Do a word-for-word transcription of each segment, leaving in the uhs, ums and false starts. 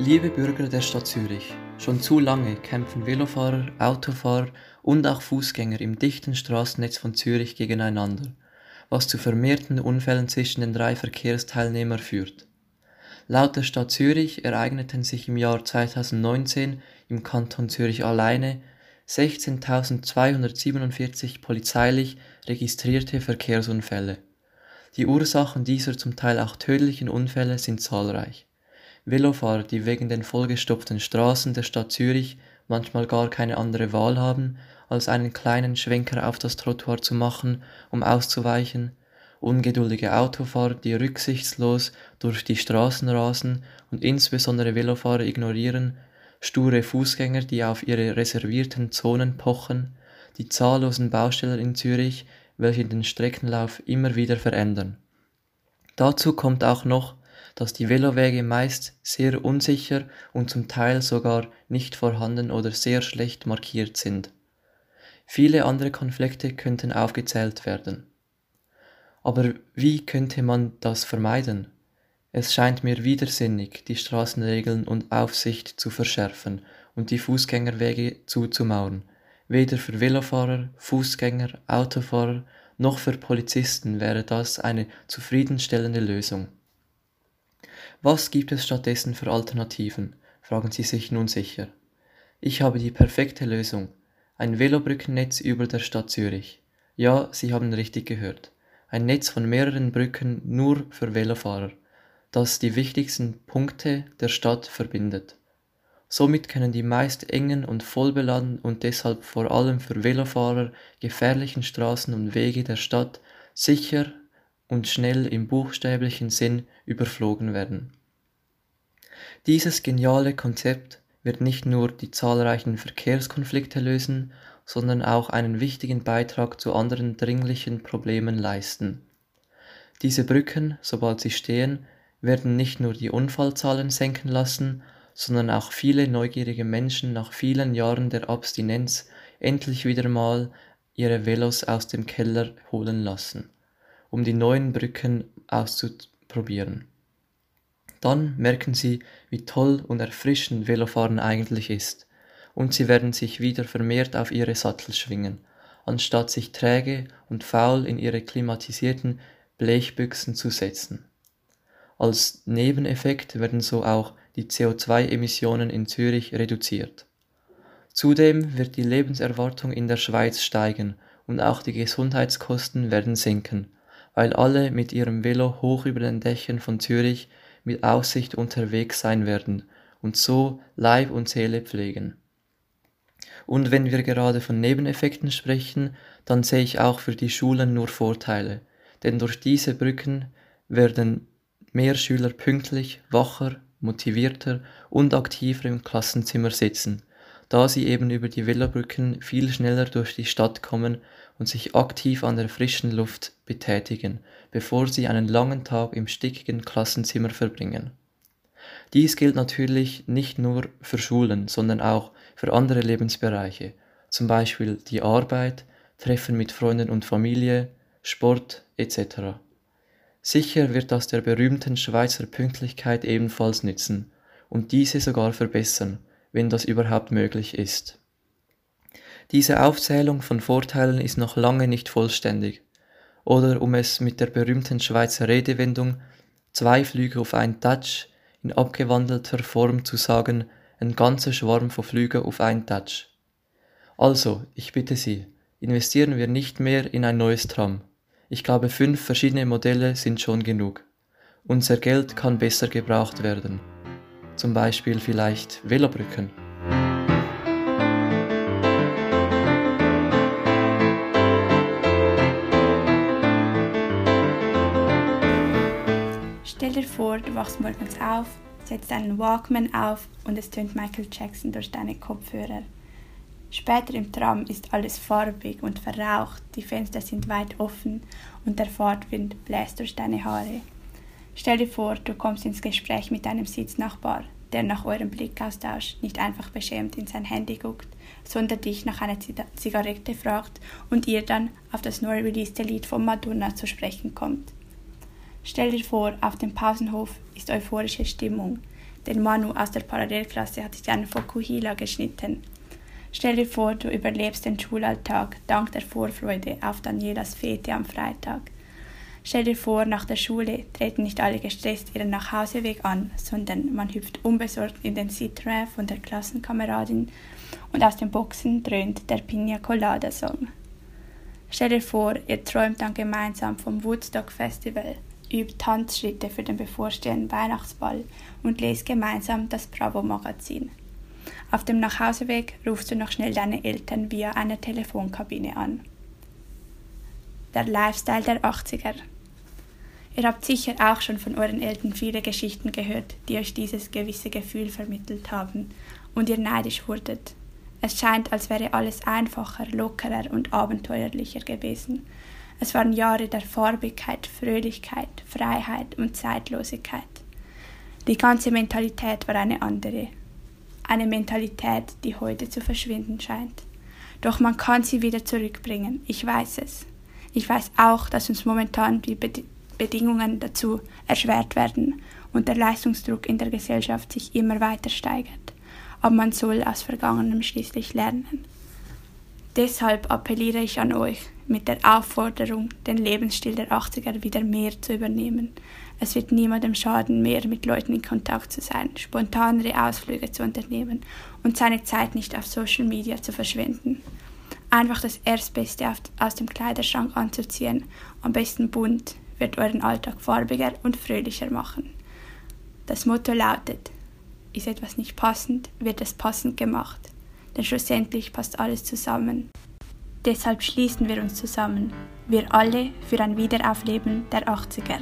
Liebe Bürger der Stadt Zürich, schon zu lange kämpfen Velofahrer, Autofahrer und auch Fußgänger im dichten Straßennetz von Zürich gegeneinander, was zu vermehrten Unfällen zwischen den drei Verkehrsteilnehmern führt. Laut der Stadt Zürich ereigneten sich im Jahr zweitausendneunzehn im Kanton Zürich alleine sechzehntausendzweihundertsiebenundvierzig polizeilich registrierte Verkehrsunfälle. Die Ursachen dieser zum Teil auch tödlichen Unfälle sind zahlreich. Velofahrer, die wegen den vollgestopften Straßen der Stadt Zürich manchmal gar keine andere Wahl haben, als einen kleinen Schwenker auf das Trottoir zu machen, um auszuweichen, ungeduldige Autofahrer, die rücksichtslos durch die Straßen rasen und insbesondere Velofahrer ignorieren, sture Fußgänger, die auf ihre reservierten Zonen pochen, die zahllosen Bausteller in Zürich, welche den Streckenlauf immer wieder verändern. Dazu kommt auch noch, dass die Velowege meist sehr unsicher und zum Teil sogar nicht vorhanden oder sehr schlecht markiert sind. Viele andere Konflikte könnten aufgezählt werden. Aber wie könnte man das vermeiden? Es scheint mir widersinnig, die Straßenregeln und Aufsicht zu verschärfen und die Fußgängerwege zuzumauern. Weder für Velofahrer, Fußgänger, Autofahrer noch für Polizisten wäre das eine zufriedenstellende Lösung. Was gibt es stattdessen für Alternativen, fragen Sie sich nun sicher. Ich habe die perfekte Lösung. Ein Velobrückennetz über der Stadt Zürich. Ja, Sie haben richtig gehört. Ein Netz von mehreren Brücken nur für Velofahrer, das die wichtigsten Punkte der Stadt verbindet. Somit können die meist engen und vollbeladenen und deshalb vor allem für Velofahrer gefährlichen Straßen und Wege der Stadt sicher und schnell im buchstäblichen Sinn überflogen werden. Dieses geniale Konzept wird nicht nur die zahlreichen Verkehrskonflikte lösen, sondern auch einen wichtigen Beitrag zu anderen dringlichen Problemen leisten. Diese Brücken, sobald sie stehen, werden nicht nur die Unfallzahlen senken lassen, sondern auch viele neugierige Menschen nach vielen Jahren der Abstinenz endlich wieder mal ihre Velos aus dem Keller holen lassen, um die neuen Brücken auszuprobieren. Dann merken sie, wie toll und erfrischend Velofahren eigentlich ist, und sie werden sich wieder vermehrt auf ihre Sattel schwingen, anstatt sich träge und faul in ihre klimatisierten Blechbüchsen zu setzen. Als Nebeneffekt werden so auch die C O zwei Emissionen in Zürich reduziert. Zudem wird die Lebenserwartung in der Schweiz steigen und auch die Gesundheitskosten werden sinken, weil alle mit ihrem Velo hoch über den Dächern von Zürich mit Aussicht unterwegs sein werden und so Leib und Seele pflegen. Und wenn wir gerade von Nebeneffekten sprechen, dann sehe ich auch für die Schulen nur Vorteile, denn durch diese Brücken werden mehr Schüler pünktlich, wacher, motivierter und aktiver im Klassenzimmer sitzen, da sie eben über die Velobrücken viel schneller durch die Stadt kommen und sich aktiv an der frischen Luft betätigen, bevor sie einen langen Tag im stickigen Klassenzimmer verbringen. Dies gilt natürlich nicht nur für Schulen, sondern auch für andere Lebensbereiche, zum Beispiel die Arbeit, Treffen mit Freunden und Familie, Sport et cetera. Sicher wird das der berühmten Schweizer Pünktlichkeit ebenfalls nützen und diese sogar verbessern, wenn das überhaupt möglich ist. Diese Aufzählung von Vorteilen ist noch lange nicht vollständig. Oder um es mit der berühmten Schweizer Redewendung zwei Flüge auf ein Tatsch in abgewandelter Form zu sagen, ein ganzer Schwarm von Flügen auf ein Tatsch. Also, ich bitte Sie, investieren wir nicht mehr in ein neues Tram. Ich glaube, fünf verschiedene Modelle sind schon genug. Unser Geld kann besser gebraucht werden. Zum Beispiel vielleicht Velobrücken. Stell dir vor, du wachst morgens auf, setzt deinen Walkman auf und es tönt Michael Jackson durch deine Kopfhörer. Später im Tram ist alles farbig und verraucht, die Fenster sind weit offen und der Fahrtwind bläst durch deine Haare. Stell dir vor, du kommst ins Gespräch mit deinem Sitznachbar, der nach eurem Blickaustausch nicht einfach beschämt in sein Handy guckt, sondern dich nach einer Zigarette fragt und ihr dann auf das neu releaste Lied von Madonna zu sprechen kommt. Stell dir vor, auf dem Pausenhof ist euphorische Stimmung. denn Manu aus der Parallelklasse hat sich einen Fokuhila geschnitten. Stell dir vor, du überlebst den Schulalltag dank der Vorfreude auf Danielas Fete am Freitag. Stell dir vor, nach der Schule treten nicht alle gestresst ihren Nachhauseweg an, sondern man hüpft unbesorgt in den Citroën von der Klassenkameradin und aus den Boxen dröhnt der Pina Colada Song. Stell dir vor, ihr träumt dann gemeinsam vom Woodstock Festival, übt Tanzschritte für den bevorstehenden Weihnachtsball und lest gemeinsam das Bravo Magazin. Auf dem Nachhauseweg rufst du noch schnell deine Eltern via einer Telefonkabine an. Der Lifestyle der achtziger. Ihr habt sicher auch schon von euren Eltern viele Geschichten gehört, die euch dieses gewisse Gefühl vermittelt haben und ihr neidisch wurdet. Es scheint, als wäre alles einfacher, lockerer und abenteuerlicher gewesen. Es waren Jahre der Farbigkeit, Fröhlichkeit, Freiheit und Zeitlosigkeit. Die ganze Mentalität war eine andere. Eine Mentalität, die heute zu verschwinden scheint. Doch man kann sie wieder zurückbringen, ich weiß es. Ich weiß auch, dass uns momentan die Bed- Bedingungen dazu erschwert werden und der Leistungsdruck in der Gesellschaft sich immer weiter steigert. Aber man soll aus Vergangenem schließlich lernen. Deshalb appelliere ich an euch mit der Aufforderung, den Lebensstil der achtziger wieder mehr zu übernehmen. Es wird niemandem schaden, mehr mit Leuten in Kontakt zu sein, spontanere Ausflüge zu unternehmen und seine Zeit nicht auf Social Media zu verschwenden. Einfach das Erstbeste aus dem Kleiderschrank anzuziehen, am besten bunt, wird euren Alltag farbiger und fröhlicher machen. Das Motto lautet: Ist etwas nicht passend, wird es passend gemacht. Denn schlussendlich passt alles zusammen. Deshalb schließen wir uns zusammen, wir alle für ein Wiederaufleben der achtziger.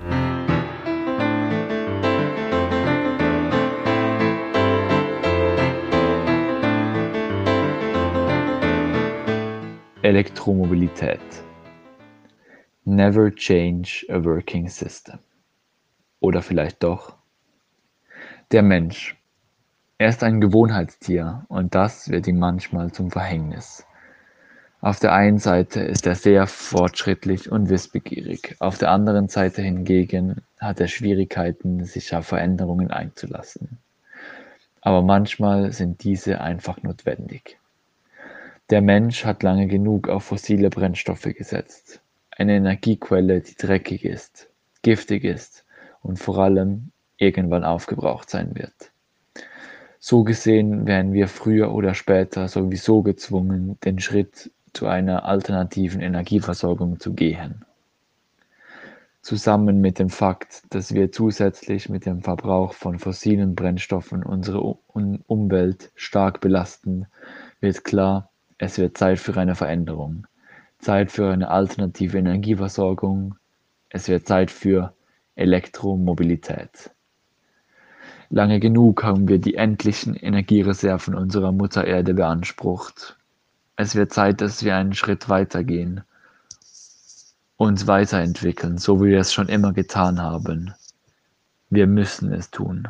Elektromobilität. Never change a working system. Oder vielleicht doch. Der Mensch. Er ist ein Gewohnheitstier und das wird ihm manchmal zum Verhängnis. Auf der einen Seite ist er sehr fortschrittlich und wissbegierig, auf der anderen Seite hingegen hat er Schwierigkeiten, sich auf Veränderungen einzulassen. Aber manchmal sind diese einfach notwendig. Der Mensch hat lange genug auf fossile Brennstoffe gesetzt. Eine Energiequelle, die dreckig ist, giftig ist und vor allem irgendwann aufgebraucht sein wird. So gesehen wären wir früher oder später sowieso gezwungen, den Schritt zu einer alternativen Energieversorgung zu gehen. Zusammen mit dem Fakt, dass wir zusätzlich mit dem Verbrauch von fossilen Brennstoffen unsere Umwelt stark belasten, wird klar, es wird Zeit für eine Veränderung, Zeit für eine alternative Energieversorgung, es wird Zeit für Elektromobilität. Lange genug haben wir die endlichen Energiereserven unserer Mutter Erde beansprucht. Es wird Zeit, dass wir einen Schritt weitergehen, uns weiterentwickeln, so wie wir es schon immer getan haben. Wir müssen es tun.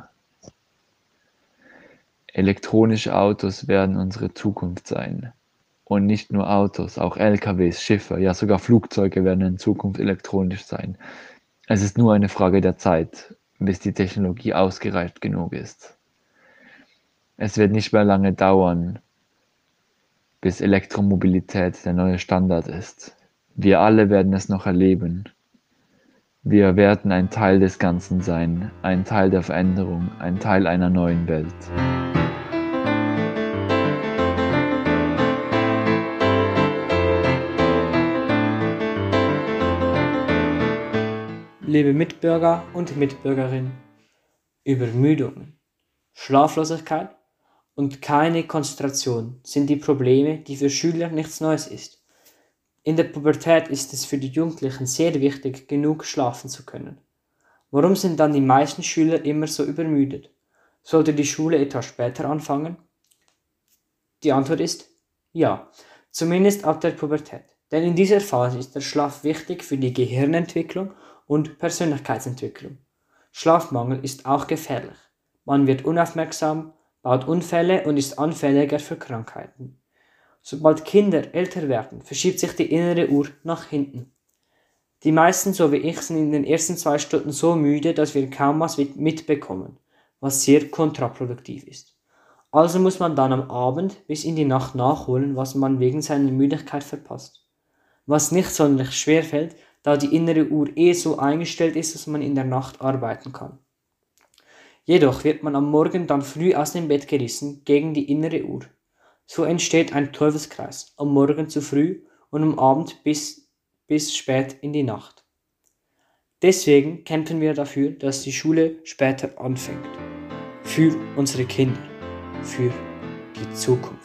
Elektronische Autos werden unsere Zukunft sein. Und nicht nur Autos, auch L K Ws, Schiffe, ja sogar Flugzeuge werden in Zukunft elektronisch sein. Es ist nur eine Frage der Zeit, bis die Technologie ausgereift genug ist. Es wird nicht mehr lange dauern, bis Elektromobilität der neue Standard ist. Wir alle werden es noch erleben. Wir werden ein Teil des Ganzen sein, ein Teil der Veränderung, ein Teil einer neuen Welt. Liebe Mitbürger und Mitbürgerinnen, Übermüdung, Schlaflosigkeit und keine Konzentration sind die Probleme, die für Schüler nichts Neues ist. In der Pubertät ist es für die Jugendlichen sehr wichtig, genug schlafen zu können. Warum sind dann die meisten Schüler immer so übermüdet? Sollte die Schule etwas später anfangen? Die Antwort ist ja, zumindest ab der Pubertät. Denn in dieser Phase ist der Schlaf wichtig für die Gehirnentwicklung und Persönlichkeitsentwicklung. Schlafmangel ist auch gefährlich. Man wird unaufmerksam, baut Unfälle und ist anfälliger für Krankheiten. Sobald Kinder älter werden, verschiebt sich die innere Uhr nach hinten. Die meisten, so wie ich, sind in den ersten zwei Stunden so müde, dass wir kaum was mitbekommen. was sehr kontraproduktiv ist. Also muss man dann am Abend bis in die Nacht nachholen, was man wegen seiner Müdigkeit verpasst. Was nicht sonderlich schwer fällt, da die innere Uhr eh so eingestellt ist, dass man in der Nacht arbeiten kann. Jedoch wird man am Morgen dann früh aus dem Bett gerissen gegen die innere Uhr. So entsteht ein Teufelskreis, am Morgen zu früh und am Abend bis, bis spät in die Nacht. Deswegen kämpfen wir dafür, dass die Schule später anfängt. Für unsere Kinder, für die Zukunft.